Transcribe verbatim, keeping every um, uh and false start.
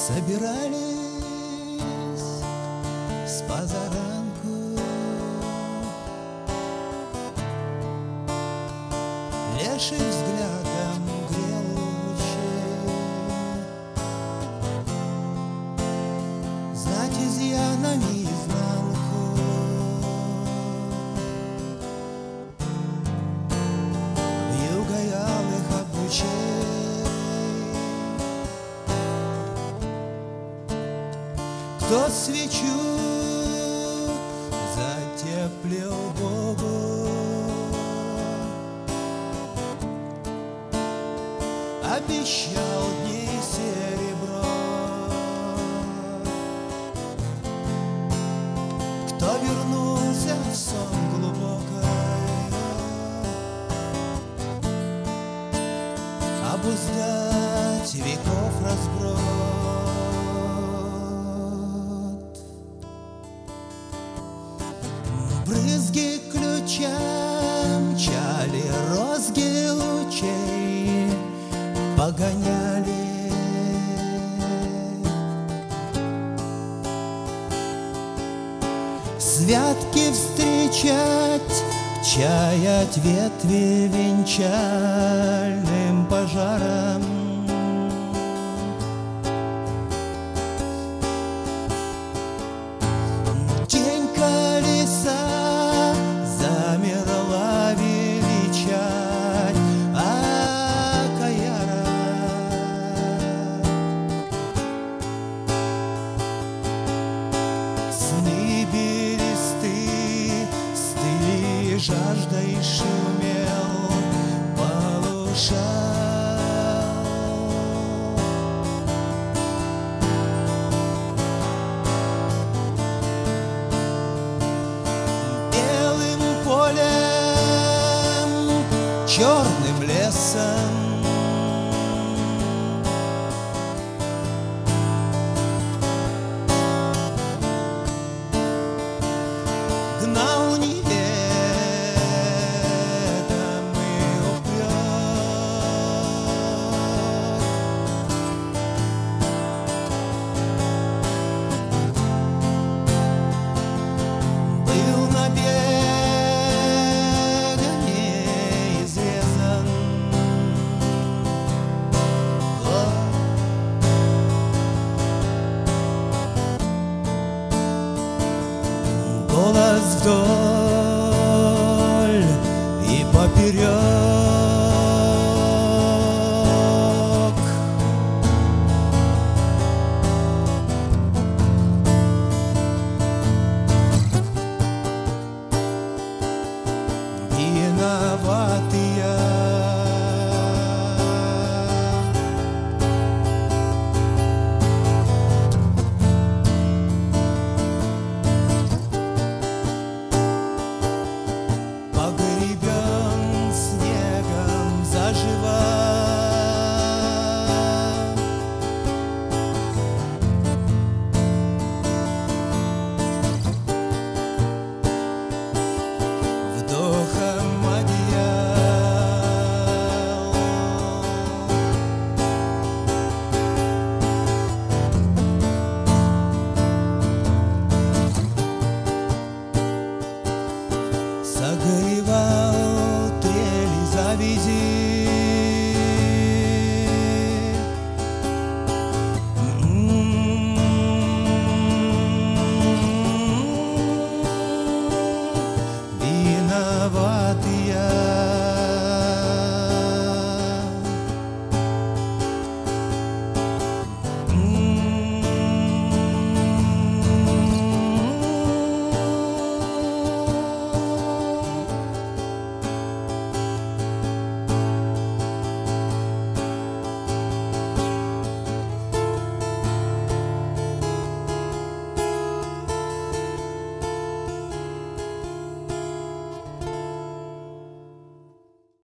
Собирались с позаранку, леший взглядом грел лучей, знать изъянами изнанку. Вьюга алых обручей кто свечу затеплил Богу, обещал дней серебро, кто вернулся в сон глубокой, обуздать веков разброд. Брызги ключа мчали, розги лучей погоняли. Святки встречать, чаять ветви венчальным пожаром. Тень колеса замерла величать окаяра. Сны бересты стыли жаждой, шумел полушал. Черным лесом гнал неведомый упрек. Был набег голос вдоль